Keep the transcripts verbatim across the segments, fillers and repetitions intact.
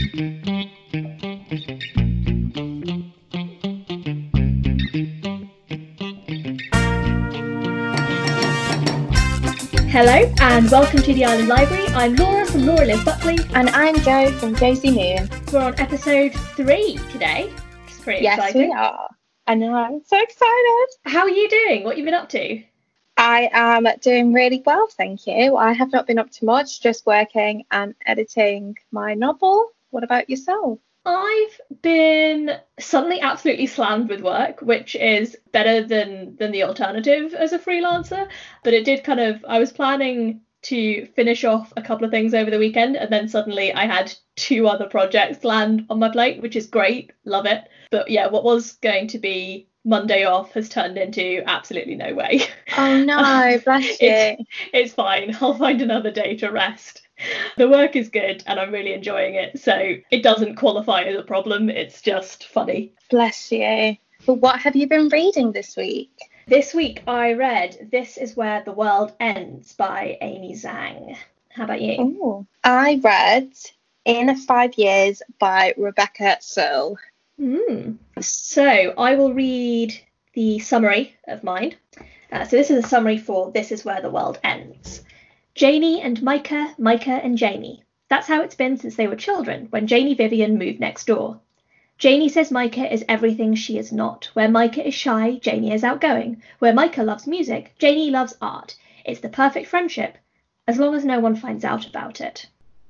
Hello and welcome to the Island Library. I'm Laura from Laura Live Buckley. And I'm Jo from Josie Moon. We're on episode three today, which is pretty yes, exciting. Yes, we are. I know, I'm so excited. How are you doing? What have you been up to? I am doing really well, thank you. I have not been up to much, just working and editing my novel. What about yourself? I've been suddenly absolutely slammed with work, which is better than than the alternative as a freelancer. But it did kind of, I was planning to finish off a couple of things over the weekend, and then suddenly I had two other projects land on my plate, which is great, love it. But yeah, what was going to be Monday off has turned into absolutely no way. Oh no, bless you. it's, it's fine, I'll find another day to rest. The work is good and I'm really enjoying it, so it doesn't qualify as a problem, it's just funny. Bless you. But what have you been reading this week? This week I read This Is Where the World Ends by Amy Zhang. How about you? Ooh. I read In Five Years by Rebecca Searle. Mm. So I will read the summary of mine. Uh, so this is a summary for This Is Where the World Ends. Janie and Micah, Micah and Jamie. That's how it's been since they were children, when Janie Vivian moved next door. Janie says Micah is everything she is not. Where Micah is shy, Janie is outgoing. Where Micah loves music, Janie loves art. It's the perfect friendship, as long as no one finds out about it.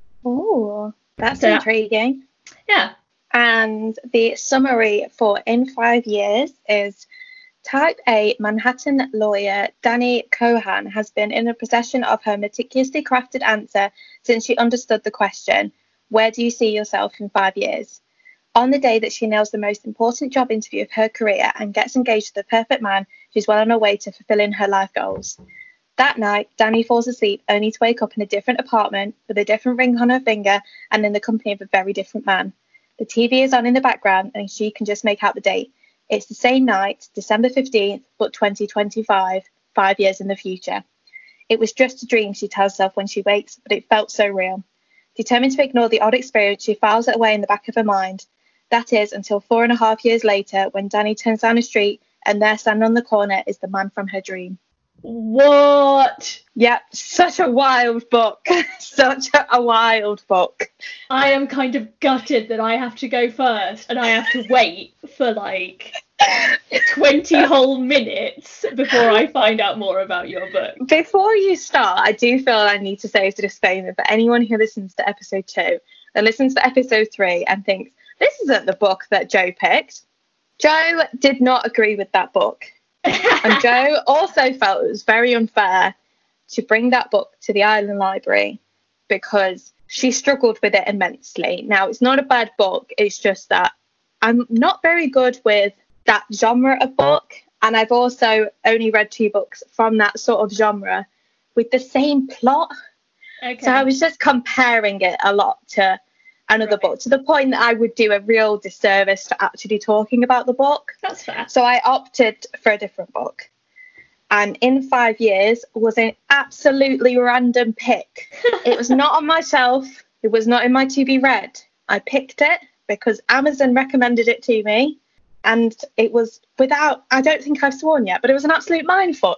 Oh, that's so, intriguing. Yeah. And the summary for In Five Years is: Type A Manhattan lawyer Dani Cohen has been in the possession of her meticulously crafted answer since she understood the question, where do you see yourself in five years? On the day that she nails the most important job interview of her career and gets engaged to the perfect man, she's well on her way to fulfilling her life goals. That night, Dani falls asleep only to wake up in a different apartment with a different ring on her finger and in the company of a very different man. The T V is on in the background and she can just make out the date. It's the same night, December fifteenth, but twenty twenty-five, five years in the future. It was just a dream, she tells herself when she wakes, but it felt so real. Determined to ignore the odd experience, she files it away in the back of her mind. That is until four and a half years later, when Dani turns down the street and there standing on the corner is the man from her dream. What? Yep, such a wild book. Such a wild book. I am kind of gutted that I have to go first and I have to wait for like twenty whole minutes before I find out more about your book. Before you start, I do feel I need to say as a disclaimer for anyone who listens to episode two and listens to episode three and thinks, this isn't the book that Jo picked. Jo did not agree with that book. And Jo also felt it was very unfair to bring that book to the Island Library because she struggled with it immensely. Now, it's not a bad book. It's just that I'm not very good with that genre of book. And I've also only read two books from that sort of genre with the same plot. Okay. So I was just comparing it a lot to another right. book, to the point that I would do a real disservice to actually talking about the book. That's fair. So I opted for a different book. And In Five Years was an absolutely random pick. It was not on my shelf. It was not in my to be read. I picked it because Amazon recommended it to me. And it was without, I don't think I've sworn yet, but it was an absolute mindfuck.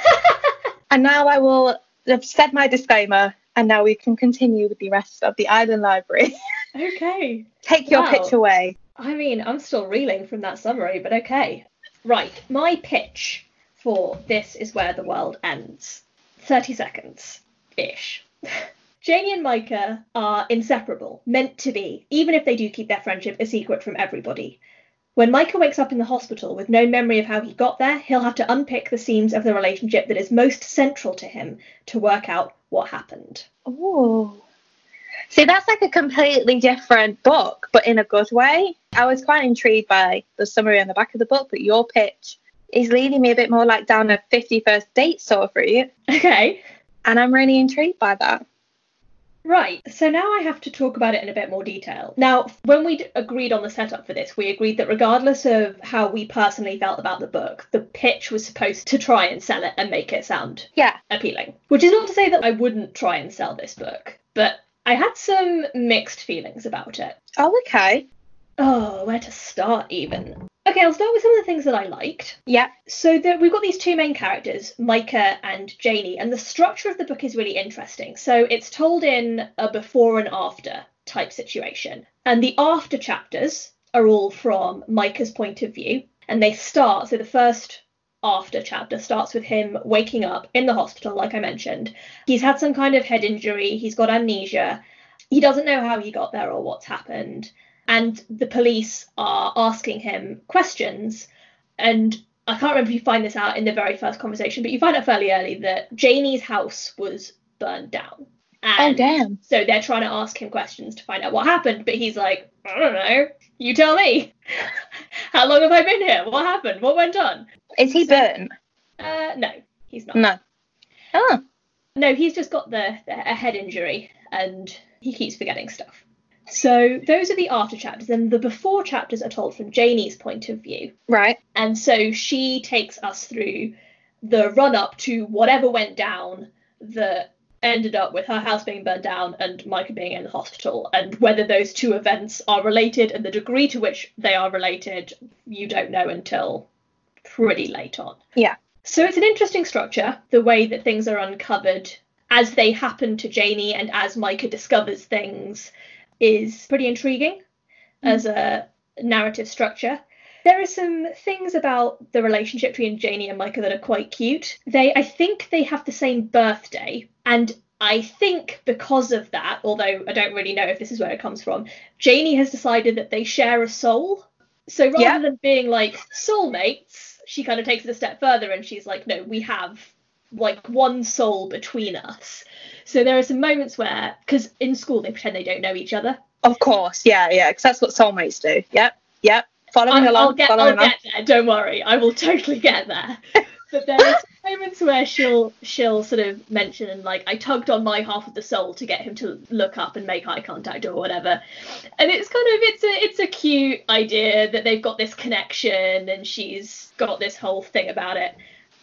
And now I will have said my disclaimer. And now we can continue with the rest of the Island Library. Okay. Take your wow. pitch away. I mean, I'm still reeling from that summary, but okay. Right, my pitch for This Is Where the World Ends. thirty seconds-ish. Janie and Micah are inseparable, meant to be, even if they do keep their friendship a secret from everybody. When Micah wakes up in the hospital with no memory of how he got there, he'll have to unpick the seams of the relationship that is most central to him to work out what happened. Oh. See, that's like a completely different book, but in a good way. I was quite intrigued by the summary on the back of the book, but your pitch is leading me a bit more like down a fifty-first date sort of route. Okay. And I'm really intrigued by that. Right, so now I have to talk about it in a bit more detail. Now, when we agreed on the setup for this, we agreed that regardless of how we personally felt about the book, the pitch was supposed to try and sell it and make it sound yeah. appealing. Which is not to say that I wouldn't try and sell this book, but I had some mixed feelings about it. Oh, okay. Oh, where to start even? Okay, I'll start with some of the things that I liked. Yeah. So the, we've got these two main characters, Micah and Janie, and the structure of the book is really interesting. So it's told in a before and after type situation. And the after chapters are all from Micah's point of view. And they start, so the first after chapter starts with him waking up in the hospital, like I mentioned. He's had some kind of head injury. He's got amnesia. He doesn't know how he got there or what's happened. And the police are asking him questions. And I can't remember if you find this out in the very first conversation, but you find out fairly early that Janie's house was burned down. And oh, damn. So they're trying to ask him questions to find out what happened. But he's like, I don't know. You tell me. How long have I been here? What happened? What went on? Is he so, burnt? Uh, no, he's not. No. Oh. No, he's just got the, the a head injury and he keeps forgetting stuff. So those are the after chapters, and the before chapters are told from Janie's point of view. Right. And so she takes us through the run up to whatever went down that ended up with her house being burned down and Micah being in the hospital, and whether those two events are related and the degree to which they are related, you don't know until pretty late on. Yeah. So it's an interesting structure, the way that things are uncovered as they happen to Janie and as Micah discovers things is pretty intriguing mm. as a narrative structure. There are some things about the relationship between Janie and Micah that are quite cute. They, I think they have the same birthday, and I think because of that, although I don't really know if this is where it comes from, Janie has decided that they share a soul. So rather yeah. than being like soulmates, she kind of takes it a step further and she's like, no, we have like one soul between us. So there are some moments where, because in school they pretend they don't know each other. Of course, yeah, yeah, because that's what soulmates do. Yep, yep. Following I'll, along, I'll get, following I'll along. get there. Don't worry, I will totally get there. But there are some moments where she'll she'll sort of mention and like, I tugged on my half of the soul to get him to look up and make eye contact or whatever. And it's kind of it's a it's a cute idea that they've got this connection and she's got this whole thing about it.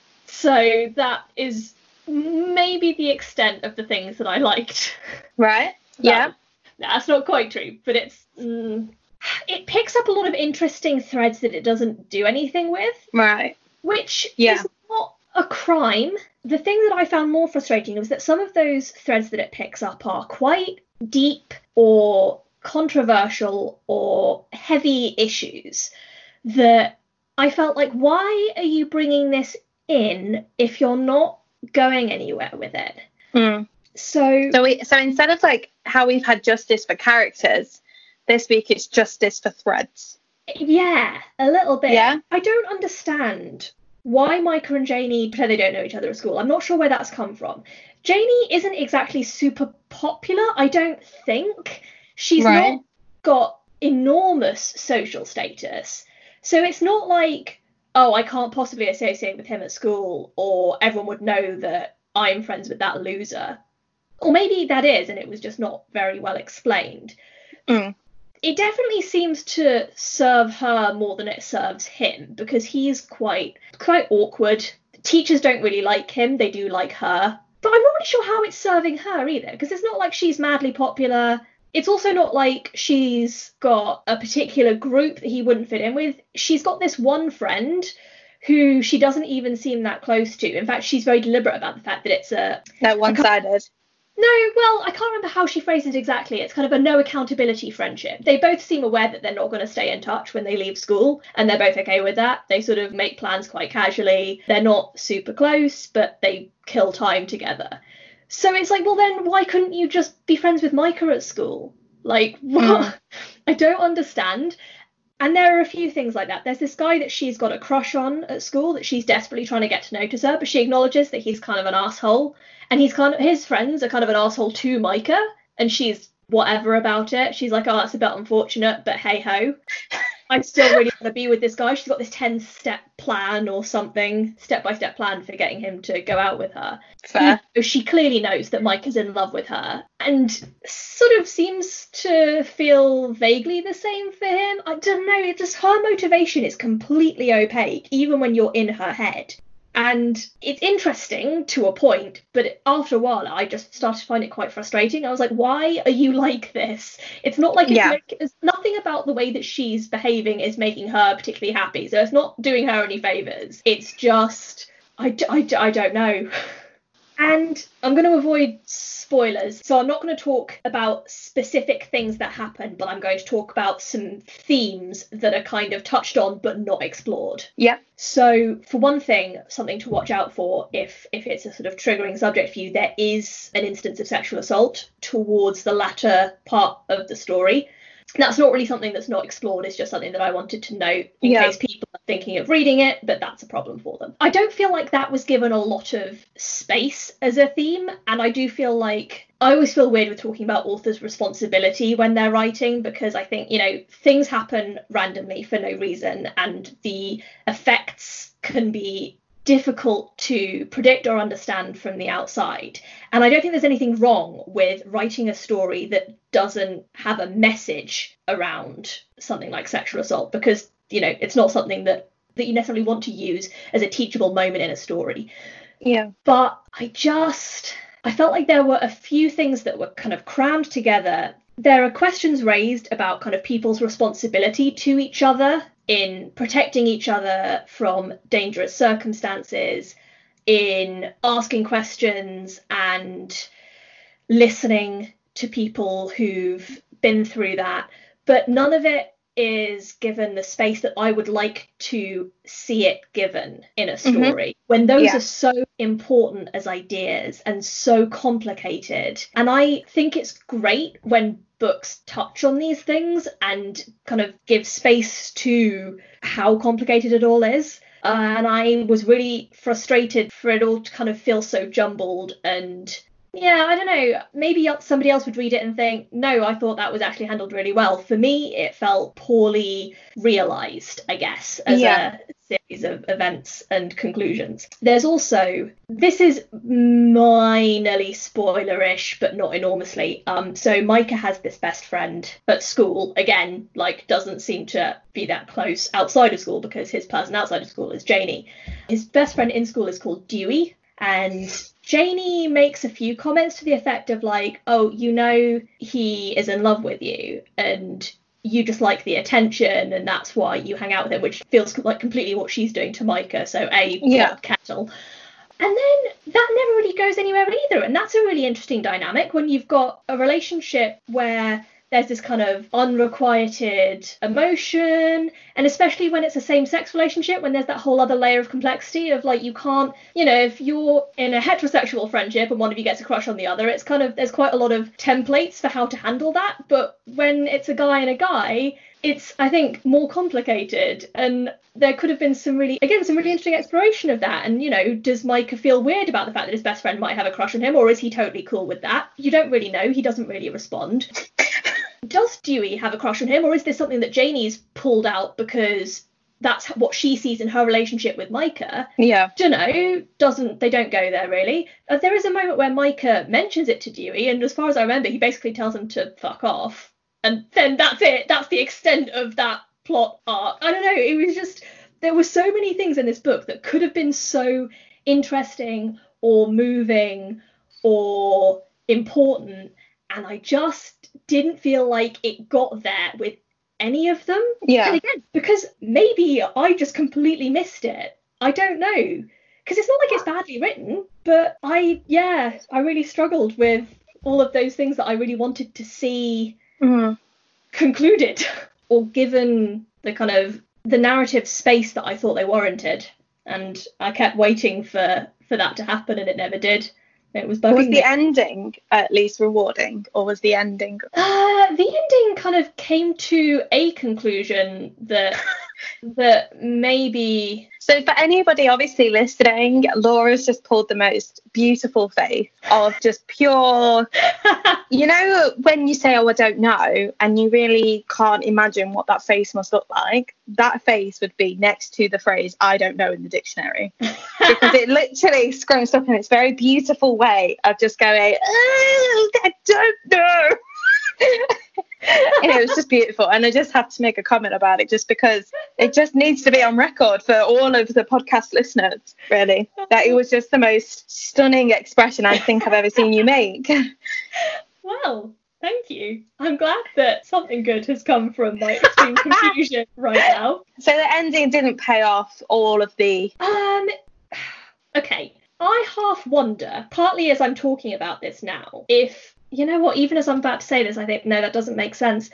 So that is maybe the extent of the things that I liked. Right. Yeah. No, that's not quite true, but it's mm, it picks up a lot of interesting threads that it doesn't do anything with. Right. Which yeah. is not a crime. The thing that I found more frustrating was that some of those threads that it picks up are quite deep or controversial or heavy issues that I felt like, why are you bringing this in if you're not going anywhere with it? Mm. So, so, we, so instead of like how we've had justice for characters, this week it's justice for threads. Yeah, a little bit. Yeah. I don't understand why Micah and Janie pretend they don't know each other at school. I'm not sure where that's come from. Janie isn't exactly super popular, I don't think. She's right. not got enormous social status. So it's not like, oh, I can't possibly associate with him at school, or everyone would know that I'm friends with that loser. Or maybe that is, and it was just not very well explained. Mm. It definitely seems to serve her more than it serves him, because he's quite quite awkward. Teachers don't really like him, they do like her. But I'm not really sure how it's serving her either, because it's not like she's madly popular. It's also not like she's got a particular group that he wouldn't fit in with. She's got this one friend who she doesn't even seem that close to. In fact, she's very deliberate about the fact that it's a... That one-sided. No, well, I can't remember how she phrases it exactly. It's kind of a no accountability friendship. They both seem aware that they're not going to stay in touch when they leave school, and they're both okay with that. They sort of make plans quite casually. They're not super close, but they kill time together. So it's like, well, then why couldn't you just be friends with Micah at school? Like, what? Mm. I don't understand. And there are a few things like that. There's this guy that she's got a crush on at school that she's desperately trying to get to notice her, but she acknowledges that he's kind of an asshole. And he's kind of, his friends are kind of an asshole to Micah, and she's whatever about it. She's like, oh, that's a bit unfortunate, but hey ho. I still really want to be with this guy. She's got this ten-step plan or something, step-by-step plan for getting him to go out with her. Fair. So she clearly knows that Micah's in love with her, and sort of seems to feel vaguely the same for him. I don't know, it's just her motivation is completely opaque, even when you're in her head. And it's interesting to a point, but after a while, I just started to find it quite frustrating. I was like, why are you like this? It's not like it's, Yeah. make, it's nothing about the way that she's behaving is making her particularly happy. So it's not doing her any favours. It's just, I, I, I don't know. And I'm going to avoid spoilers, so I'm not going to talk about specific things that happen, but I'm going to talk about some themes that are kind of touched on but not explored. Yeah. So for one thing, something to watch out for if if it's a sort of triggering subject for you, there is an instance of sexual assault towards the latter part of the story. That's not really something that's not explored, it's just something that I wanted to note in Yeah. case people are thinking of reading it, but that's a problem for them. I don't feel like that was given a lot of space as a theme, and I do feel like I always feel weird with talking about authors' responsibility when they're writing, because I think, you know, things happen randomly for no reason, and the effects can be difficult to predict or understand from the outside. And I don't think there's anything wrong with writing a story that doesn't have a message around something like sexual assault, because, you know, it's not something that that you necessarily want to use as a teachable moment in a story. Yeah. But I just I felt like there were a few things that were kind of crammed together. There are questions raised about kind of people's responsibility to each other in protecting each other from dangerous circumstances, in asking questions and listening to people who've been through that. But none of it is given the space that I would like to see it given in a story, mm-hmm. when those yeah. are so important as ideas and so complicated. And I think it's great when books touch on these things and kind of give space to how complicated it all is. Uh, and I was really frustrated for it all to kind of feel so jumbled. And yeah, I don't know, maybe somebody else would read it and think, no, I thought that was actually handled really well. For me, it felt poorly realised, I guess, as yeah. a series of events and conclusions. There's also, this is minorly spoilerish, but not enormously. Um, so Micah has this best friend at school, again, like doesn't seem to be that close outside of school because his person outside of school is Janie. His best friend in school is called Dewey, and Janie makes a few comments to the effect of like, oh, you know, he is in love with you and you just like the attention and that's why you hang out with him, which feels like completely what she's doing to Micah. So a yeah. kettle. And then that never really goes anywhere either. And that's a really interesting dynamic when you've got a relationship where there's this kind of unrequited emotion, and especially when it's a same-sex relationship, when there's that whole other layer of complexity of like, you can't, you know, if you're in a heterosexual friendship and one of you gets a crush on the other, it's kind of, there's quite a lot of templates for how to handle that. But when it's a guy and a guy, it's, I think, more complicated. And there could have been some really, again, some really interesting exploration of that. And, you know, does Micah feel weird about the fact that his best friend might have a crush on him, or is he totally cool with that? You don't really know. He doesn't really respond. Does Dewey have a crush on him, or is this something that Janie's pulled out because that's what she sees in her relationship with Micah? Yeah. Don't know. Doesn't they don't go there really. Uh, there is a moment where Micah mentions it to Dewey, and as far as I remember, he basically tells him to fuck off, and then that's it. That's the extent of that plot arc. I don't know. It was just, there were so many things in this book that could have been so interesting or moving or important, and I just didn't feel like it got there with any of them. Yeah. And again, because maybe I just completely missed it. I don't know. Because it's not like it's badly written, but I, yeah, I really struggled with all of those things that I really wanted to see mm. concluded or given the kind of the narrative space that I thought they warranted. And I kept waiting for, for that to happen, and it never did. It was bugging Was the me. ending at least rewarding, or was the ending? Uh, the ending kind of came to a conclusion that that maybe. So for anybody obviously listening, Laura's just pulled the most beautiful face of just pure, you know, when you say, oh, I don't know, and you really can't imagine what that face must look like, that face would be next to the phrase, I don't know, in the dictionary. Because it literally scrunched up in its very beautiful way of just going, oh, I don't know. And it was just beautiful. And I just have to make a comment about it just because it just needs to be on record for all of the podcast listeners, really. That it was just the most stunning expression I think I've ever seen you make. Well, thank you. I'm glad that something good has come from my extreme confusion right now. So the ending didn't pay off all of the... Um, okay. I half wonder, partly as I'm talking about this now, if, you know what, even as I'm about to say this, I think, no, that doesn't make sense.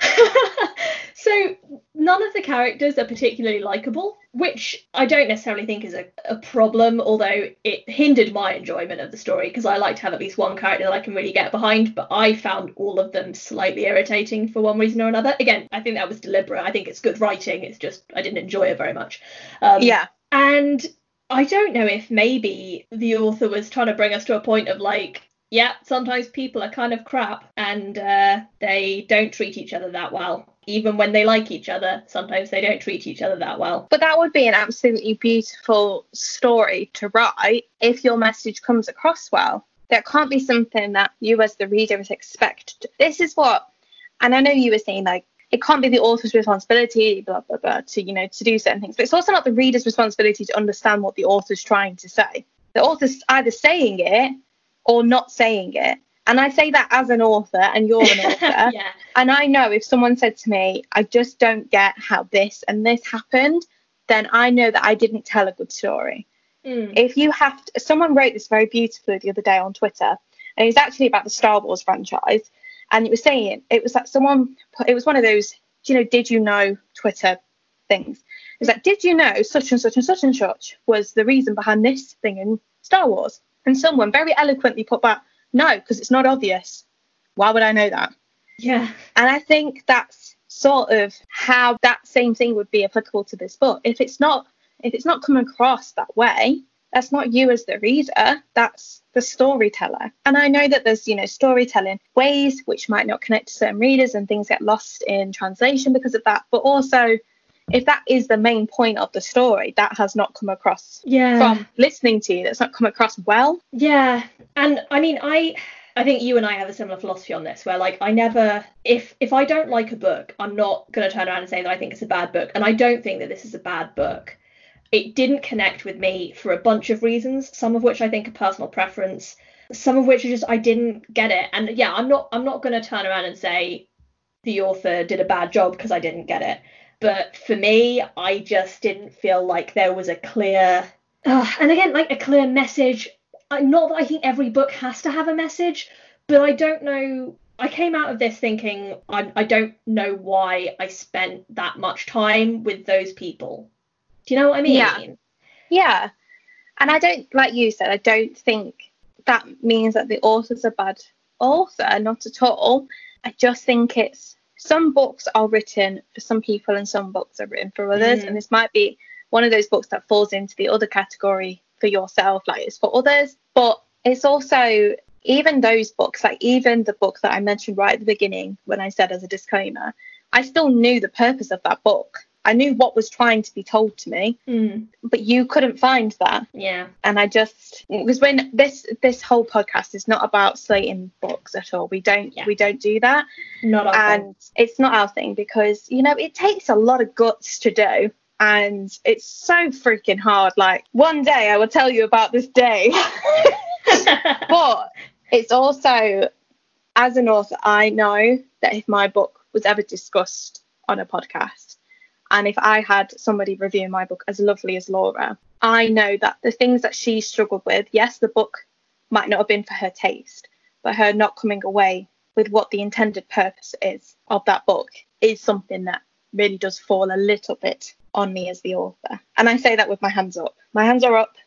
So none of the characters are particularly likable, which I don't necessarily think is a, a problem, although it hindered my enjoyment of the story, because I like to have at least one character that I can really get behind, but I found all of them slightly irritating for one reason or another. Again, I think that was deliberate. I think it's good writing. It's just I didn't enjoy it very much. Um, yeah. And I don't know if maybe the author was trying to bring us to a point of like, yeah, sometimes people are kind of crap and uh, they don't treat each other that well. Even when they like each other, sometimes they don't treat each other that well. But that would be an absolutely beautiful story to write if your message comes across well. That can't be something that you as the reader is expected. This is what, and I know you were saying like, it can't be the author's responsibility, blah, blah, blah, to, you know, to do certain things. But it's also not the reader's responsibility to understand what the author's trying to say. The author's either saying it or not saying it. And I say that as an author, and you're an author. Yeah. And I know if someone said to me, I just don't get how this and this happened, then I know that I didn't tell a good story. Mm. If you have to, someone wrote this very beautifully the other day on Twitter, and it was actually about the Star Wars franchise. And it was saying, it was like someone, put, it was one of those, you know, did you know Twitter things. It was like, did you know such and such and such and such was the reason behind this thing in Star Wars? And someone very eloquently put back, no, because it's not obvious. Why would I know that? Yeah. And I think that's sort of how that same thing would be applicable to this book. If it's not, if it's not coming across that way, that's not you as the reader, that's the storyteller. And I know that there's, you know, storytelling ways which might not connect to certain readers and things get lost in translation because of that. But also, if that is the main point of the story, that has not come across Yeah. from listening to you, that's not come across well. Yeah. And I mean, I I think you and I have a similar philosophy on this, where like I never, if if I don't like a book, I'm not going to turn around and say that I think it's a bad book. And I don't think that this is a bad book. It didn't connect with me for a bunch of reasons, some of which I think are personal preference, some of which are just I didn't get it. And yeah, I'm not I'm not going to turn around and say the author did a bad job because I didn't get it. But for me, I just didn't feel like there was a clear, uh, and again, like a clear message. Not that I think every book has to have a message, but I don't know. I came out of this thinking I, I don't know why I spent that much time with those people. Do you know what I mean? Yeah. Yeah. And I don't, like you said, I don't think that means that the author's a bad author, not at all. I just think it's, some books are written for some people and some books are written for others. Mm. And this might be one of those books that falls into the other category for yourself, like it's for others. But it's also, even those books, like even the book that I mentioned right at the beginning when I said as a disclaimer, I still knew the purpose of that book. I knew what was trying to be told to me, mm. but you couldn't find that. Yeah. And I just, because when this this whole podcast is not about slating books at all. We don't yeah. we don't do that. Not our and thing. It's not our thing because, you know, it takes a lot of guts to do. And it's so freaking hard. Like, one day I will tell you about this day. But it's also, as an author, I know that if my book was ever discussed on a podcast, and if I had somebody review my book as lovely as Laura, I know that the things that she struggled with, yes, the book might not have been for her taste, but her not coming away with what the intended purpose is of that book is something that really does fall a little bit on me as the author. And I say that with my hands up. My hands are up.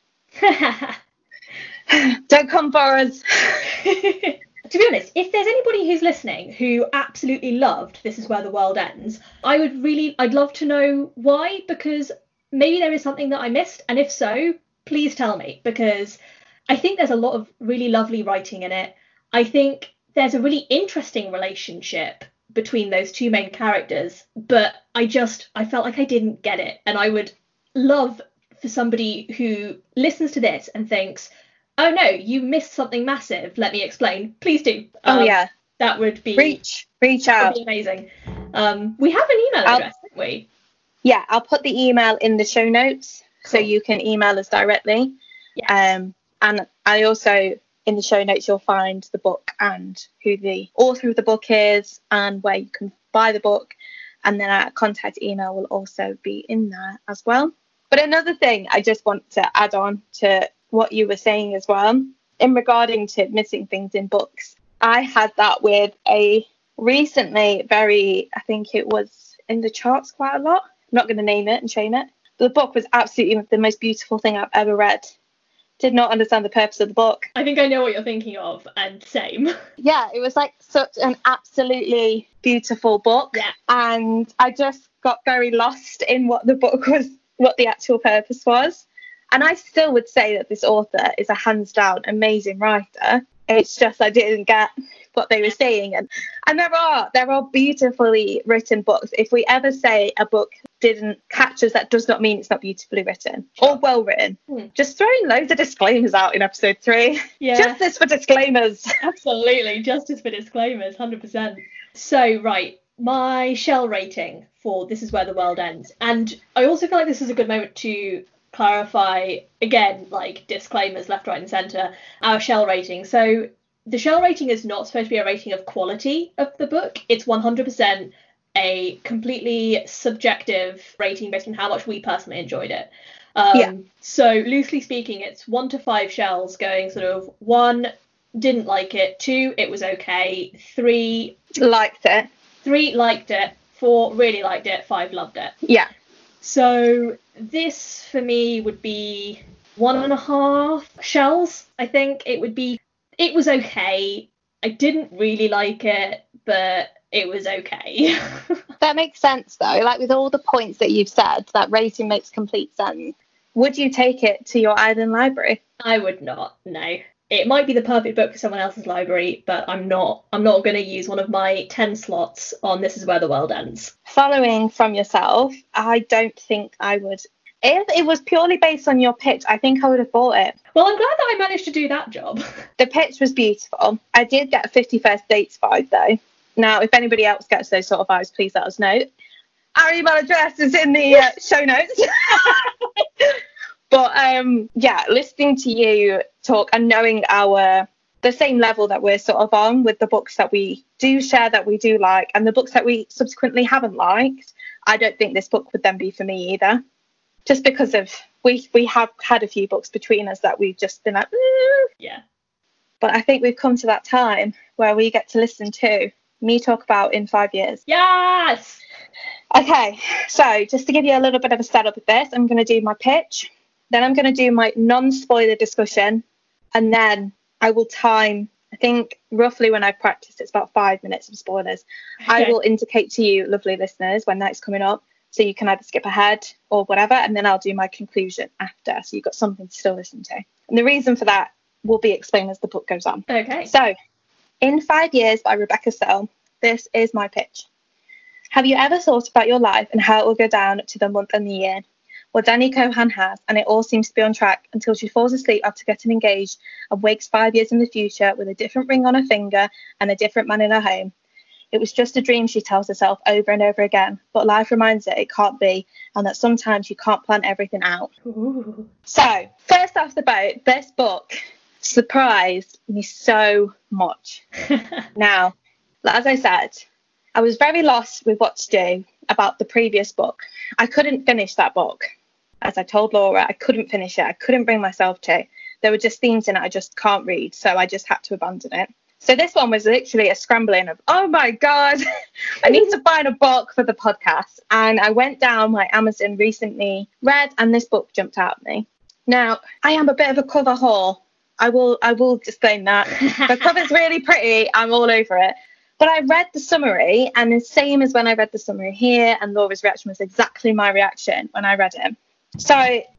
Don't come for us. To be honest, if there's anybody who's listening who absolutely loved This Is Where the World Ends, I would really, I'd love to know why, because maybe there is something that I missed. And if so, please tell me, because I think there's a lot of really lovely writing in it. I think there's a really interesting relationship between those two main characters, but I just, I felt like I didn't get it. And I would love for somebody who listens to this and thinks, oh no, you missed something massive, let me explain, please do. Um, oh yeah, That would be reach, reach that out. would be amazing. Um, we have an email I'll, address, don't we? Yeah, I'll put the email in the show notes, Cool. so you can email us directly. Yes. Um, and I also, in the show notes, you'll find the book and who the author of the book is and where you can buy the book. And then our contact email will also be in there as well. But another thing I just want to add on to what you were saying as well, in regarding to missing things in books. I had that with a recently very, I think it was in the charts quite a lot. I'm not going to name it and shame it. The book was absolutely the most beautiful thing I've ever read. Did not understand the purpose of the book. I think I know what you're thinking of, and same. Yeah, it was like such an absolutely beautiful book. Yeah. And I just got very lost in what the book was, what the actual purpose was. And I still would say that this author is a hands down amazing writer. It's just I didn't get what they were saying. And and there are there are beautifully written books. If we ever say a book didn't catch us, that does not mean it's not beautifully written or well written. Hmm. Just throwing loads of disclaimers out in episode three. Yeah. Justice for disclaimers. Absolutely. Justice for disclaimers. one hundred percent. So, right. My shell rating for This Is Where the World Ends. And I also feel like this is a good moment to clarify, again, like disclaimers left, right and centre, our shell rating. So the shell rating is not supposed to be a rating of quality of the book. It's one hundred percent a completely subjective rating based on how much we personally enjoyed it. Um, yeah. So loosely speaking, it's one to five shells going sort of one, didn't like it, two, it was okay, three, liked it, three, liked it, four, really liked it, five, loved it. Yeah. So this for me would be one and a half shells. I think it would be, it was okay. I didn't really like it, but it was okay. That makes sense though. Like with all the points that you've said, that rating makes complete sense. Would you take it to your island library? I would not, no. It might be the perfect book for someone else's library, but I'm not I'm not going to use one of my ten slots on This Is Where the World Ends. Following from yourself, I don't think I would. If it was purely based on your pitch, I think I would have bought it. Well, I'm glad that I managed to do that job. The pitch was beautiful. I did get a fifty First Dates vibe though. Now, if anybody else gets those sort of vibes, please let us know. Our email address is in the uh, show notes. But um, yeah, listening to you talk and knowing our the same level that we're sort of on with the books that we do share, that we do like, and the books that we subsequently haven't liked, I don't think this book would then be for me either. Just because of we we have had a few books between us that we've just been like, ooh. Yeah. But I think we've come to that time where we get to listen to me talk about In Five Years. Yes. Okay, so just to give you a little bit of a setup with this, I'm going to do my pitch. Then I'm going to do my non-spoiler discussion, and then I will time, I think roughly when I've practiced, it's about five minutes of spoilers. Okay. I will indicate to you, lovely listeners, when that's coming up, so you can either skip ahead or whatever, and then I'll do my conclusion after, so you've got something to still listen to. And the reason for that will be explained as the book goes on. Okay. So, In Five Years by Rebecca Searle, this is my pitch. Have you ever thought about your life and how it will go down to the month and the year? Well, Dani Cohan has, and it all seems to be on track until she falls asleep after getting engaged and wakes five years in the future with a different ring on her finger and a different man in her home. It was just a dream, she tells herself over and over again, but life reminds her it can't be, and that sometimes you can't plan everything out. Ooh. So, first off the boat, this book surprised me so much. Now, as I said, I was very lost with what to do about the previous book. I couldn't finish that book. As I told Laura, I couldn't finish it. I couldn't bring myself to. There were just themes in it I just can't read, so I just had to abandon it. So this one was literally a scrambling of, oh my God, I need to find a book for the podcast. And I went down my Amazon recently read, and this book jumped out at me. Now, I am a bit of a cover whore. I will I will disclaim that. The cover's really pretty. I'm all over it. But I read the summary, and the same as when I read the summary here, and Laura's reaction was exactly my reaction when I read it. So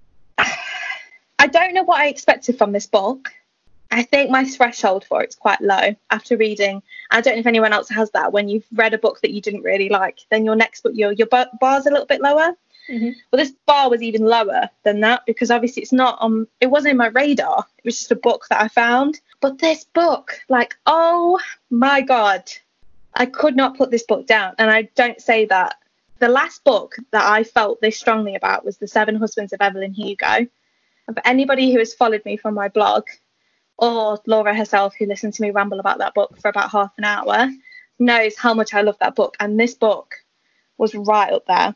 I don't know what I expected from this book. I think my threshold for it's quite low after reading. I don't know if anyone else has that. When you've read a book that you didn't really like, then your next book, your your bar's a little bit lower. Mm-hmm. But this bar was even lower than that, because obviously it's not on, it wasn't in my radar. It was just a book that I found. But this book, like, oh my God, I could not put this book down. And I don't say that. The last book that I felt this strongly about was The Seven Husbands of Evelyn Hugo. And for anybody who has followed me from my blog, or Laura herself, who listened to me ramble about that book for about half an hour, knows how much I love that book. And this book was right up there.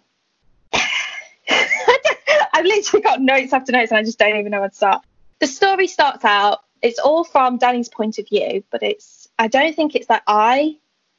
I've literally got notes after notes and I just don't even know where to start. The story starts out, it's all from Danny's point of view, but it's, I don't think it's that I,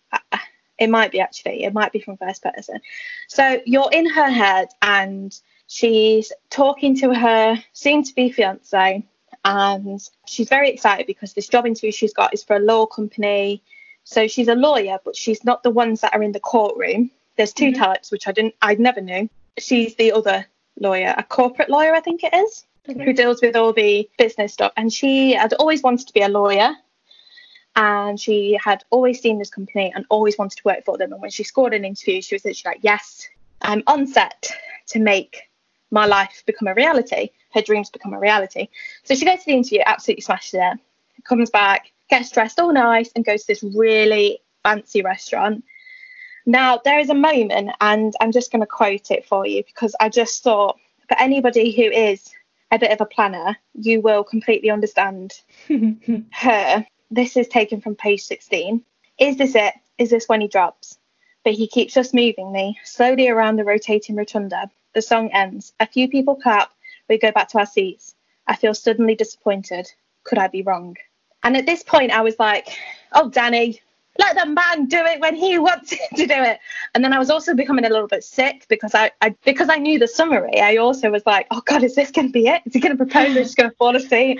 it might be actually, it might be from first person. So you're in her head and she's talking to her soon-to-be fiance, and she's very excited because this job interview she's got is for a law company. So she's a lawyer, but she's not the ones that are in the courtroom. There's two mm-hmm. types, which I didn't, I never knew. She's the other lawyer, a corporate lawyer, I think it is, okay. who deals with all the business stuff. And she had always wanted to be a lawyer, and she had always seen this company and always wanted to work for them. And when she scored an interview, she was literally like, yes, I'm on set to make my life become a reality, her dreams become a reality. So she goes to the interview, absolutely smashes it, comes back, gets dressed all nice, and goes to this really fancy restaurant. Now, there is a moment, and I'm just going to quote it for you, because I just thought, for anybody who is a bit of a planner, you will completely understand her. This is taken from page sixteen. Is this it? Is this when he drops? But he keeps just moving me slowly around the rotating rotunda. The song ends. A few people clap. We go back to our seats. I feel suddenly disappointed. Could I be wrong? And at this point, I was like, oh, Danny, let the man do it when he wants to do it. And then I was also becoming a little bit sick because I, I because I knew the summary. I also was like, oh, God, is this going to be it? Is he going to propose or just going to fall asleep?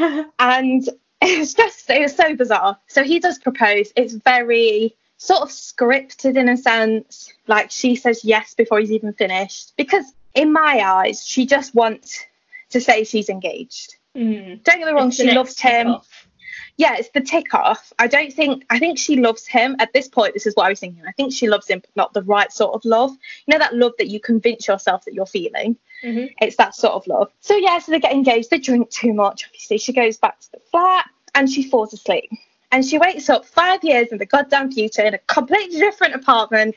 And it was just, it was so bizarre. So he does propose. It's very sort of scripted in a sense, like she says yes before he's even finished, because in my eyes she just wants to say she's engaged. Mm. Don't get me wrong, it's she loves him off. Yeah, it's the tick off. I don't think I think she loves him at this point. This is what I was thinking. I think she loves him, but not the right sort of love. You know, that love that you convince yourself that you're feeling. Mm-hmm. It's that sort of love. So yeah, so they get engaged, they drink too much, obviously. She goes back to the flat and she falls asleep. And she wakes up five years in the goddamn future in a completely different apartment.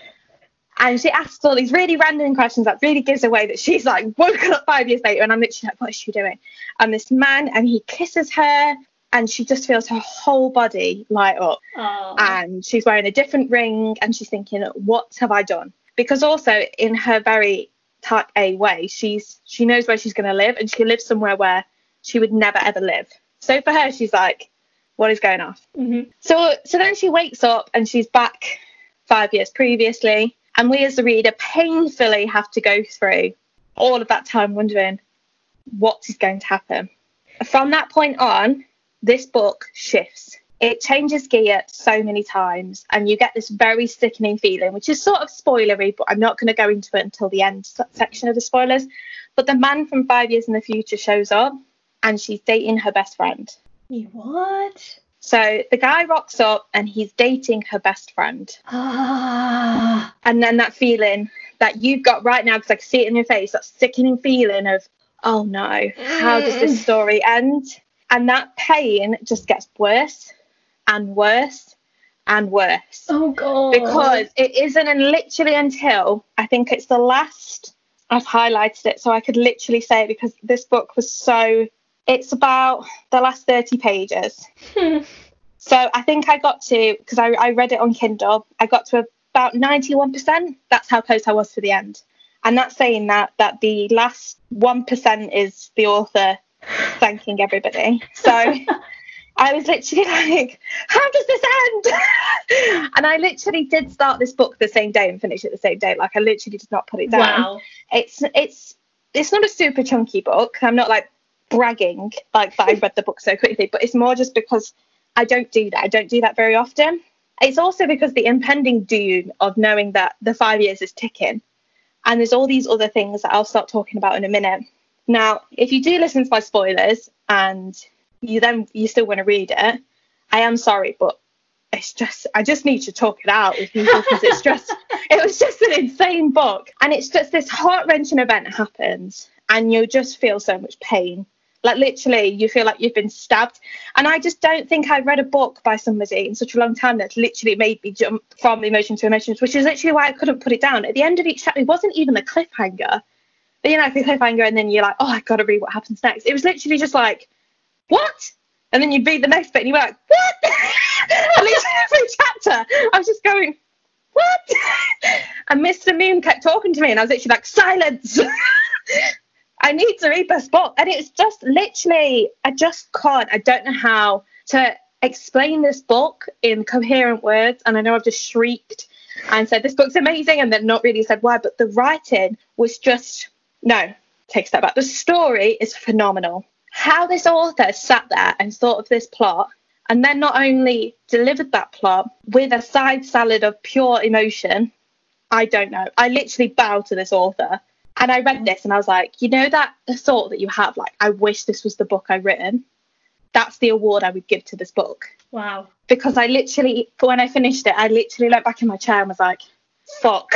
And she asks all these really random questions that really gives away that she's like woken up five years later. And I'm literally like, what is she doing? And this man, and he kisses her, and she just feels her whole body light up. Aww. And she's wearing a different ring, and she's thinking, what have I done? Because also in her very type A way, she's she knows where she's going to live, and she lives somewhere where she would never ever live. So for her, she's like, what is going on? Mm-hmm. So so then she wakes up and she's back five years previously. And we as the reader painfully have to go through all of that time wondering what is going to happen. From that point on, this book shifts. It changes gear so many times, and you get this very sickening feeling, which is sort of spoilery, but I'm not going to go into it until the end section of the spoilers. But the man from five years in the future shows up, and she's dating her best friend. You what? So the guy rocks up and he's dating her best friend. Ah. And then that feeling that you've got right now, because I can see it in your face, that sickening feeling of, oh no, how does this story end? And that pain just gets worse and worse and worse. Oh God. Because it isn't and literally until, I think it's the last, I've highlighted it so I could literally say it, because this book was so, it's about the last thirty pages. Hmm. So I think I got to, because I, I read it on Kindle, I got to about ninety-one percent. That's how close I was to the end. And that's saying that that the last one percent is the author thanking everybody. So I was literally like, how does this end? And I literally did start this book the same day and finish it the same day. Like, I literally did not put it down. Wow. It's it's it's not a super chunky book. I'm not like bragging like that I read the book so quickly, but it's more just because I don't do that. I don't do that very often. It's also because the impending doom of knowing that the five years is ticking, and there's all these other things that I'll start talking about in a minute. Now, if you do listen to my spoilers and you then you still want to read it, I am sorry, but it's just I just need to talk it out with people, because it's just it was just an insane insane book. And it's just this heart-wrenching event happens and you just feel so much pain. Like literally you feel like you've been stabbed. And I just don't think I've read a book by somebody in such a long time that's literally made me jump from emotion to emotions, which is literally why I couldn't put it down. At the end of each chapter, it wasn't even a cliffhanger. But you know, like the cliffhanger and then you're like, oh, I've got to read what happens next. It was literally just like, what? And then you read the next bit and you're like, what? At least every chapter, I was just going, what? And Mister Moon kept talking to me and I was literally like, silence. I need to read this book. And it's just literally, I just can't, I don't know how to explain this book in coherent words. And I know I've just shrieked and said, this book's amazing, and then not really said why, but the writing was just, no, take a step back. The story is phenomenal. How this author sat there and thought of this plot and then not only delivered that plot with a side salad of pure emotion, I don't know. I literally bow to this author. And I read this and I was like, you know, that the thought that you have, like, I wish this was the book I've written. That's the award I would give to this book. Wow. Because I literally, when I finished it, I literally leant back in my chair and was like, fuck.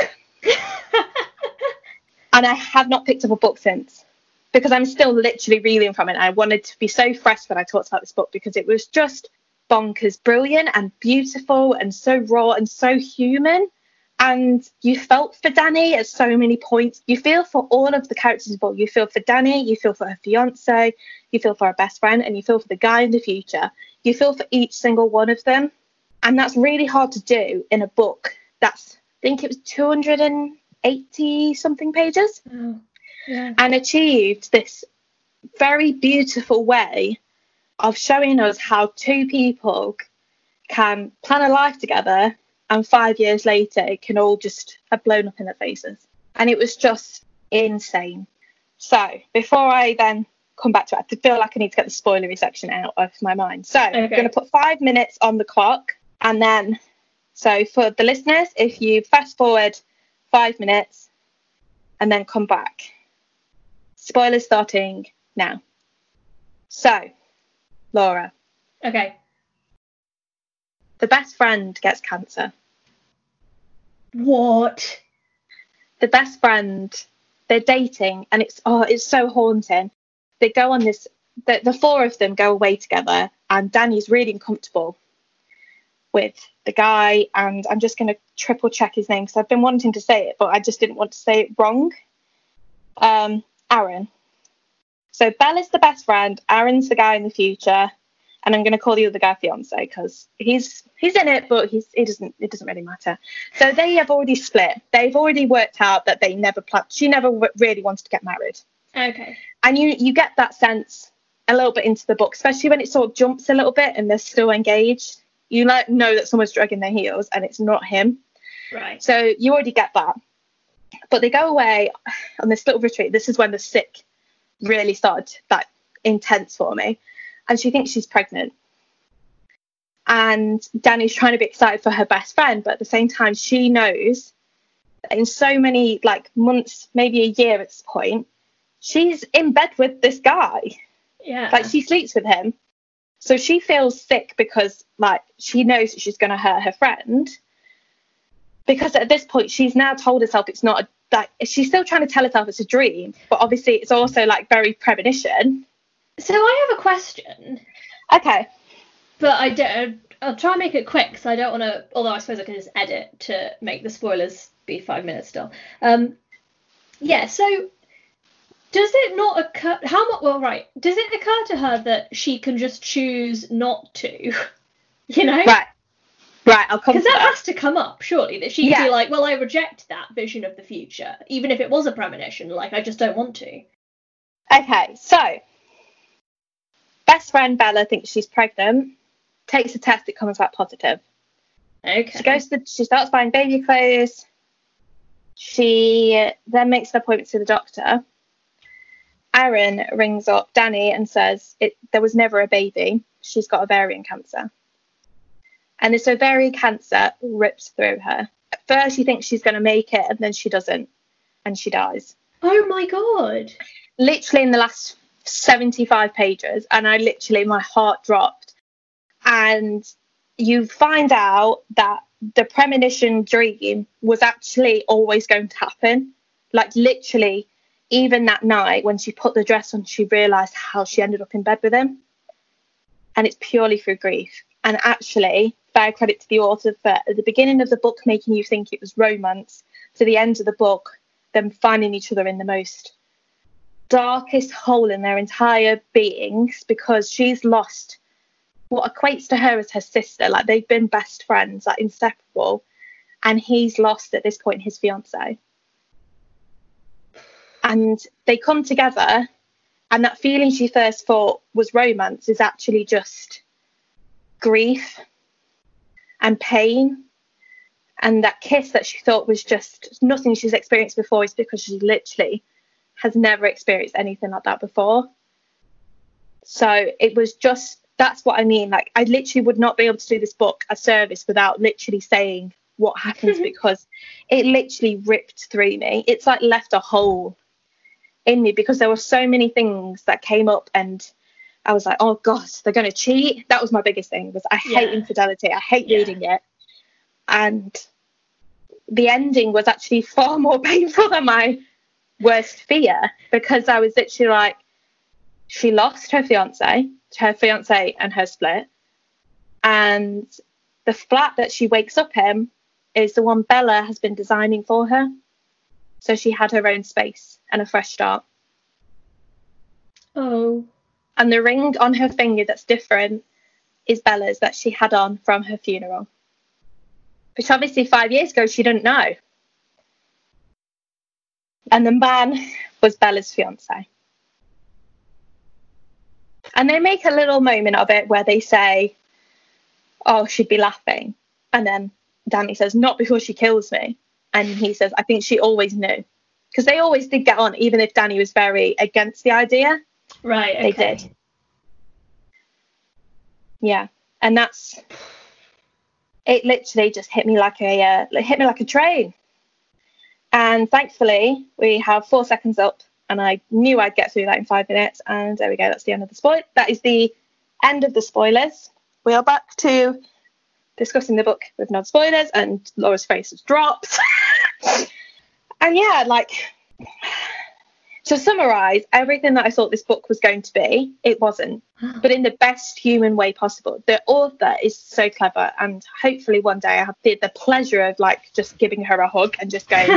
And I have not picked up a book since, because I'm still literally reeling from it. I wanted to be so fresh when I talked about this book because it was just bonkers brilliant and beautiful and so raw and so human. And you felt for Dani at so many points. You feel for all of the characters involved. You feel for Dani, you feel for her fiance, you feel for her best friend, and you feel for the guy in the future. You feel for each single one of them. And that's really hard to do in a book that's, I think it was two hundred eighty something pages. Oh, yeah. And achieved this very beautiful way of showing us how two people can plan a life together and five years later it can all just have blown up in their faces. And it was just insane. So before I then come back to it, I feel like I need to get the spoilery section out of my mind. So okay. I'm going to put five minutes on the clock, and then, so for the listeners, if you fast forward five minutes and then come back, spoilers starting now. So, Laura. Okay. The best friend gets cancer. What? The best friend, they're dating, and it's oh, it's so haunting. They go on this, the, the four of them go away together, and Dani's really uncomfortable with the guy, and I'm just going to triple check his name because I've been wanting to say it, but I just didn't want to say it wrong. Um, Aaron. So Bella's the best friend, Aaron's the guy in the future, and I'm going to call the other guy fiance because he's he's in it, but he's it doesn't it doesn't really matter. So they have already split. They've already worked out that they never planned. She never w- really wanted to get married. Okay. And you you get that sense a little bit into the book, especially when it sort of jumps a little bit and they're still engaged. You like know that someone's dragging their heels and it's not him. Right. So you already get that. But they go away on this little retreat. This is when the sick really started that intense for me. And she thinks she's pregnant. And Dani's trying to be excited for her best friend, but at the same time, she knows that in so many like months, maybe a year at this point, she's in bed with this guy. Yeah. Like she sleeps with him. So she feels sick because like she knows that she's going to hurt her friend. Because at this point, she's now told herself it's not a, like she's still trying to tell herself it's a dream, but obviously it's also like very premonition. So I have a question. Okay. But I don't. I'll try and make it quick, so I don't want to. Although I suppose I can just edit to make the spoilers be five minutes still. Um, yeah. So does it not occur? How much? Well, right. Does it occur to her that she can just choose not to? You know. Right. Right. I'll come. Because that, that has to come up, surely. That she can yeah. be like, well, I reject that vision of the future, even if it was a premonition. Like, I just don't want to. Okay. So. Best friend Bella thinks she's pregnant, takes a test, it comes back positive. Okay. She goes to, she starts buying baby clothes. She then makes an appointment to the doctor. Aaron rings up Dani and says it there was never a baby. She's got ovarian cancer. And this ovarian cancer rips through her. At first she thinks she's going to make it, and then she doesn't, and she dies. Oh my God. Literally in the last seventy-five pages, and I literally my heart dropped. And you find out that the premonition dream was actually always going to happen. Like literally, even that night when she put the dress on, she realised how she ended up in bed with him. And it's purely through grief. And actually, fair credit to the author for at the beginning of the book making you think it was romance, to the end of the book, them finding each other in the most darkest hole in their entire beings, because she's lost what equates to her as her sister. Like they've been best friends, like inseparable, and he's lost at this point his fiance. And they come together, and that feeling she first thought was romance is actually just grief and pain. And that kiss that she thought was just nothing she's experienced before is because she literally has never experienced anything like that before. So it was just, that's what I mean. Like, I literally would not be able to do this book a service without literally saying what happens, because it literally ripped through me. It's like left a hole in me, because there were so many things that came up, and I was like, oh God, they're going to cheat. That was my biggest thing, was I hate yeah. infidelity. I hate yeah. reading it. And the ending was actually far more painful than my worst fear, because I was literally like, she lost her fiance, her fiance and her split. And the flat that she wakes up in is the one Bella has been designing for her. So she had her own space and a fresh start. Oh. And the ring on her finger that's different is Bella's, that she had on from her funeral, which obviously five years ago she didn't know. And the man was Bella's fiance. And they make a little moment of it where they say, oh, she'd be laughing. And then Danny says, not before she kills me. And he says, I think she always knew. Because they always did get on, even if Danny was very against the idea. Right, okay. They did. Yeah. And that's, it literally just hit me like a, uh, it hit me like a train. And thankfully, we have four seconds up, and I knew I'd get through that in five minutes. And there we go. That's the end of the spoil. That is the end of the spoilers. We are back to discussing the book with no spoilers, and Laura's face has dropped. And yeah, like, to summarise, everything that I thought this book was going to be, it wasn't, but in the best human way possible. The author is so clever, and hopefully one day I have the, the pleasure of like just giving her a hug and just going,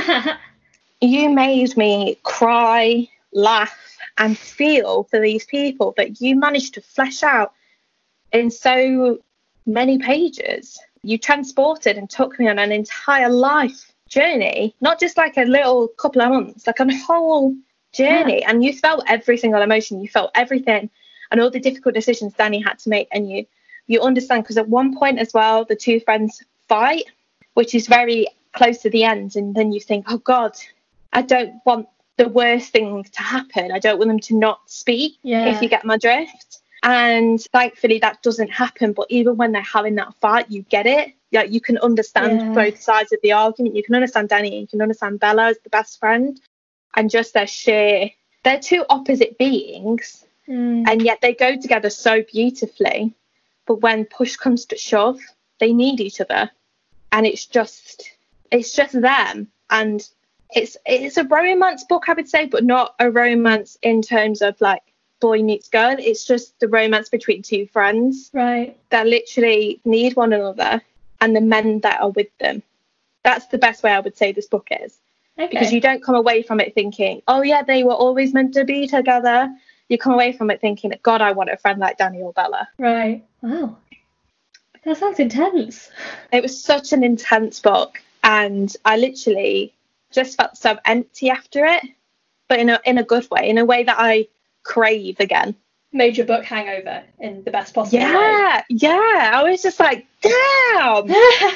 you made me cry, laugh and feel for these people that you managed to flesh out in so many pages. You transported and took me on an entire life journey, not just like a little couple of months, like a whole journey. Yeah. And you felt every single emotion, you felt everything, and all the difficult decisions Danny had to make. And you you understand, because at one point as well, the two friends fight, which is very close to the end, and then you think, oh God, I don't want the worst thing to happen. I don't want them to not speak, yeah. if you get my drift. And thankfully that doesn't happen. But even when they're having that fight, you get it. Like, you can understand yeah. both sides of the argument. You can understand Danny, you can understand Bella as the best friend, and just their sheer, they're two opposite beings, mm. and yet they go together so beautifully. But when push comes to shove, they need each other, and it's just it's just them. And it's it's a romance book, I would say, but not a romance in terms of like boy meets girl. It's just the romance between two friends, right, that literally need one another, and the men that are with them. That's the best way I would say this book is. Okay. Because you don't come away from it thinking, oh yeah, they were always meant to be together. You come away from it thinking, God, I want a friend like Danny or Bella. Right. Wow. That sounds intense. It was such an intense book, and I literally just felt so empty after it, but in a in a good way, in a way that I crave again. Major book hangover in the best possible yeah, way. Yeah, yeah. I was just like, damn.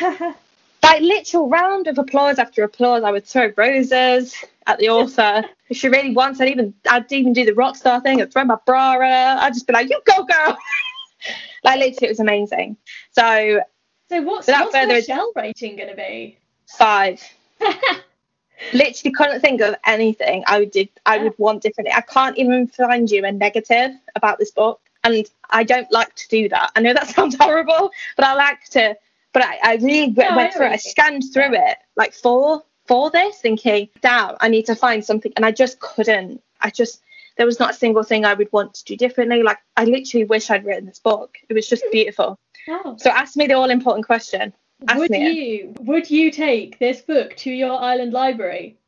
Like, literal round of applause after applause. I would throw roses at the author. If she really wants, I'd even I'd even do the rock star thing. I'd throw my bra at her. I'd just be like, you go, girl. Like, literally, it was amazing. So, so what's, what's the shell rating going to be? Five. Literally couldn't think of anything I would did I yeah. would want differently. I can't even find you a negative about this book, and I don't like to do that. I know that sounds horrible, but I like to But I, I really No, went I through it. I scanned through yeah. it like for for this, thinking, damn, I need to find something, and I just couldn't. I just there was not a single thing I would want to do differently. Like, I literally wish I'd written this book. It was just beautiful. Oh. So ask me the all important question. Ask would me you it. would you take this book to your island library?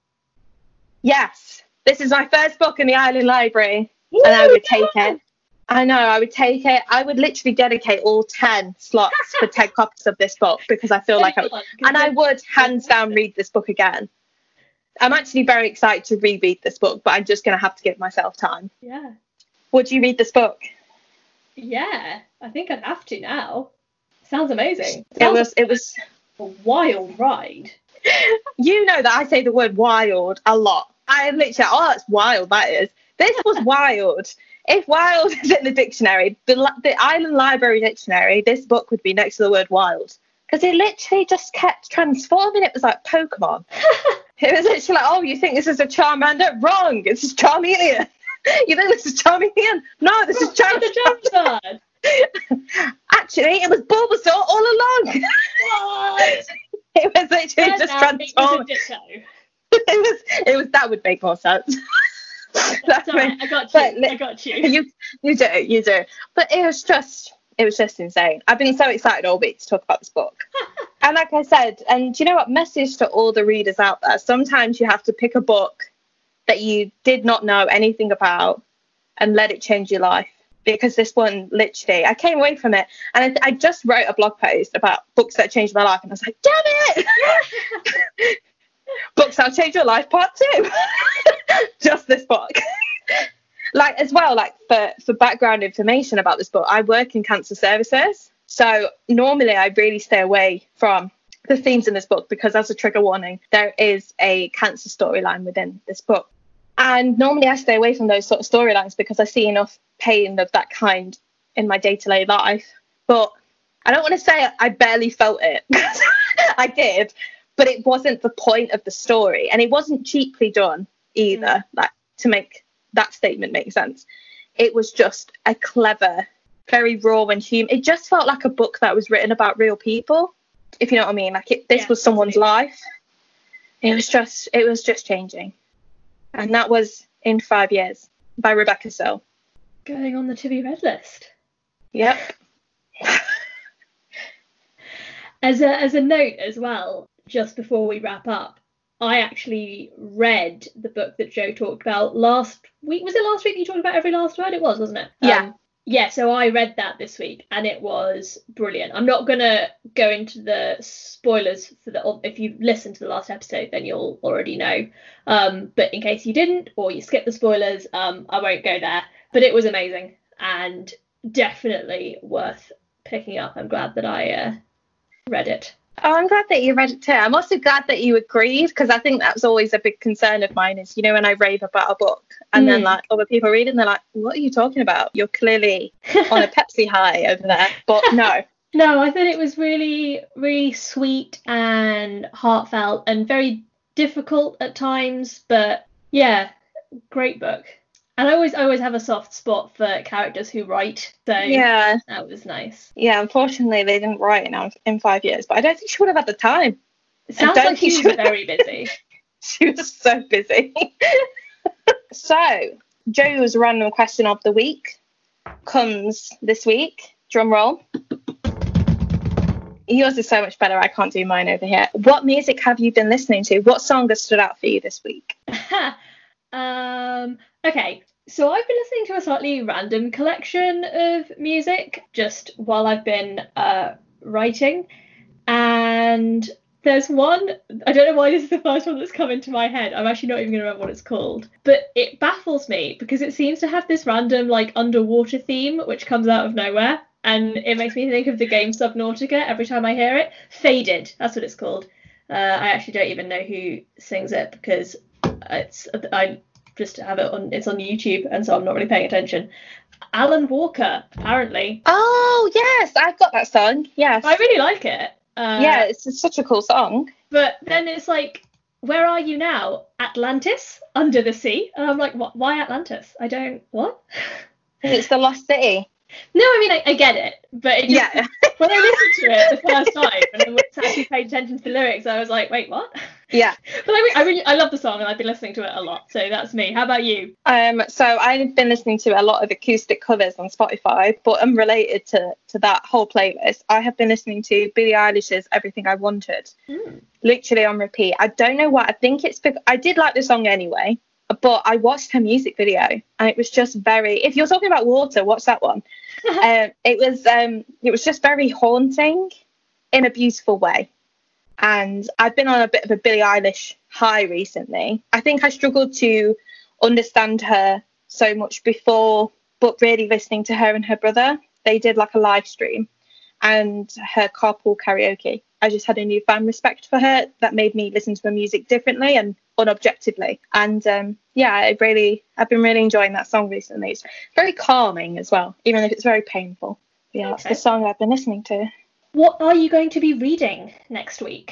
Yes. This is my first book in the island library. Ooh, and I would take yeah. it. I know, I would take it. I would literally dedicate all ten slots for ten copies of this book, because I feel like I would. And I would, hands down, read this book again. I'm actually very excited to reread this book, but I'm just going to have to give myself time. Yeah. Would you read this book? Yeah, I think I'd have to now. Sounds amazing. It Sounds was, like it was a wild ride. You know that I say the word wild a lot. I literally, oh, that's wild, that is. This was wild. If wild is in the dictionary, the, the Island Library Dictionary, this book would be next to the word wild. Because it literally just kept transforming. It was like Pokemon. It was literally like, oh, you think this is a Charmander? Wrong. This is Charmeleon. You think this is Charmeleon? No, this is Charizard. Actually, it was Bulbasaur all along. What? It was literally just transformed. It was a ditto. It was, it was, that would make more sense. That's all right. I got you. But, I got you. You, you do, you do. But it was just, it was just insane. I've been so excited all week to talk about this book. And like I said, and you know what, message to all the readers out there, sometimes you have to pick a book that you did not know anything about and let it change your life. Because this one, literally, I came away from it and I, I just wrote a blog post about books that changed my life, and I was like, damn it! Books that'll change your life, part two. Just this book. Like, as well, like for, for background information about this book, I work in cancer services. So normally I really stay away from the themes in this book, because as a trigger warning, there is a cancer storyline within this book. And normally I stay away from those sort of storylines because I see enough pain of that kind in my day-to-day life. But I don't want to say I barely felt it. I did, but it wasn't the point of the story, and it wasn't cheaply done either, mm. like to make that statement make sense. It was just a clever, very raw and human. It just felt like a book that was written about real people, if you know what I mean. Like it, this yeah, was someone's absolutely. life. It was just, it was just changing. And that was In Five Years by Rebecca Sill. Going on the to be read list. Yep. As a as a note as well, just before we wrap up, I actually read the book that Joe talked about last week. Was it last week you talked about Every Last Word? It was, wasn't it? Yeah. Um, yeah, so I read that this week and it was brilliant. I'm not going to go into the spoilers for the, if you listened to the last episode, then you'll already know. Um, but in case you didn't, or you skipped the spoilers, um, I won't go there. But it was amazing and definitely worth picking up. I'm glad that I uh, read it. Oh, I'm glad that you read it too. I'm also glad that you agreed, because I think that was always a big concern of mine is, you know, when I rave about a book and mm. then like other people read it and they're like, what are you talking about? You're clearly on a Pepsi high over there. But no. No, I thought it was really, really sweet and heartfelt and very difficult at times. But yeah, great book. And I always, I always have a soft spot for characters who write. So yeah, that was nice. Yeah, unfortunately, they didn't write it now in five years. But I don't think she would have had the time. It sounds like she was she very busy. She was so busy. So, Joe's random question of the week comes this week. Drum roll. Yours is so much better. I can't do mine over here. What music have you been listening to? What song has stood out for you this week? um. Okay. So I've been listening to a slightly random collection of music just while I've been uh, writing. And there's one, I don't know why this is the first one that's come into my head. I'm actually not even going to remember what it's called. But it baffles me because it seems to have this random like underwater theme which comes out of nowhere. And it makes me think of the game Subnautica every time I hear it. Faded, that's what it's called. Uh, I actually don't even know who sings it because it's I just have it on, it's on YouTube, and so I'm not really paying attention. Alan Walker, apparently. Oh, yes, I've got that song, yes. I really like it. Uh, yeah, it's, it's such a cool song. But then it's like, where are you now? Atlantis? Under the sea? And I'm like, what? Why Atlantis? I don't, what? It's the Lost City. No, I mean, I, I get it, but it just, Yeah. when I listened to it the first time and I actually paid attention to the lyrics, I was like, wait, what? Yeah. But I, re- I really, I love the song and I've been listening to it a lot, so that's me. How about you? Um, so I've been listening to a lot of acoustic covers on Spotify, but unrelated to, to that whole playlist, I have been listening to Billie Eilish's Everything I Wanted, Mm. literally on repeat. I don't know why. I think it's because I did like the song anyway, but I watched her music video and it was just very, if you're talking about water, what's that one? um, it was um, it was just very haunting in a beautiful way. And I've been on a bit of a Billie Eilish high recently. I think I struggled to understand her so much before, but really listening to her and her brother, they did like a live stream and her carpool karaoke. I just had a newfound respect for her that made me listen to her music differently and unobjectively. And um, yeah, I really, I've been really enjoying that song recently. It's very calming as well, even if it's very painful. But yeah, that's Okay. the song I've been listening to. What are you going to be reading next week?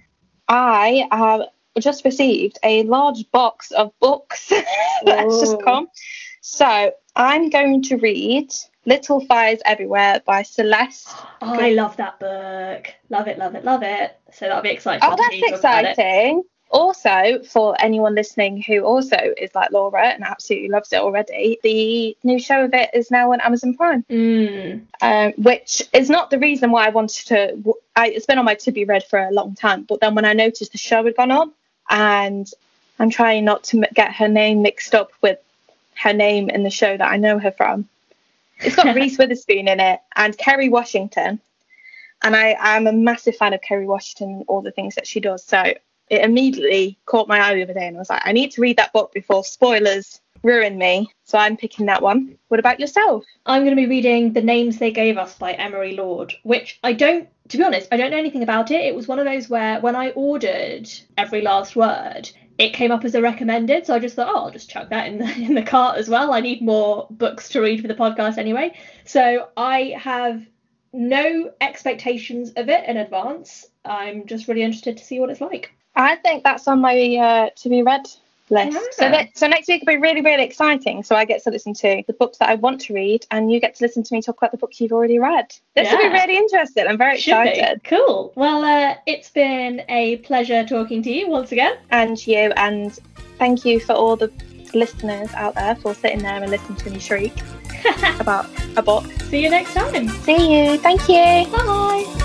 I have just received a large box of books that's just Ooh. come. So I'm going to read Little Fires Everywhere by Celeste. Oh, I love that book. Love it, love it, love it. So that'll be exciting. Oh, to hear you that's talk about it. exciting. Also, for anyone listening who also is like Laura and absolutely loves it already, the new show of it is now on Amazon Prime, Mm. um, which is not the reason why I wanted to. I, it's been on my to be read for a long time, but then when I noticed the show had gone on, and I'm trying not to m- get her name mixed up with her name in the show that I know her from. It's got Reese Witherspoon in it and Kerry Washington. And I am a massive fan of Kerry Washington and all the things that she does. So it immediately caught my eye the other day and I was like, I need to read that book before spoilers ruin me. So I'm picking that one. What about yourself? I'm going to be reading The Names They Gave Us by Emery Lord, which I don't, to be honest, I don't know anything about it. It was one of those where when I ordered Every Last Word, it came up as a recommended. So I just thought, oh, I'll just chuck that in the, in the cart as well. I need more books to read for the podcast anyway. So I have no expectations of it in advance. I'm just really interested to see what it's like. I think that's on my uh, to be read list. Yeah. So that, so next week will be really, really exciting. So I get to listen to the books that I want to read and you get to listen to me talk about the books you've already read. This will Yeah. be really interesting. I'm very Should be. excited. Cool. Well, uh, it's been a pleasure talking to you once again. And you, and thank you for all the listeners out there for sitting there and listening to me shriek about a book. See you next time. See you. Thank you. Bye.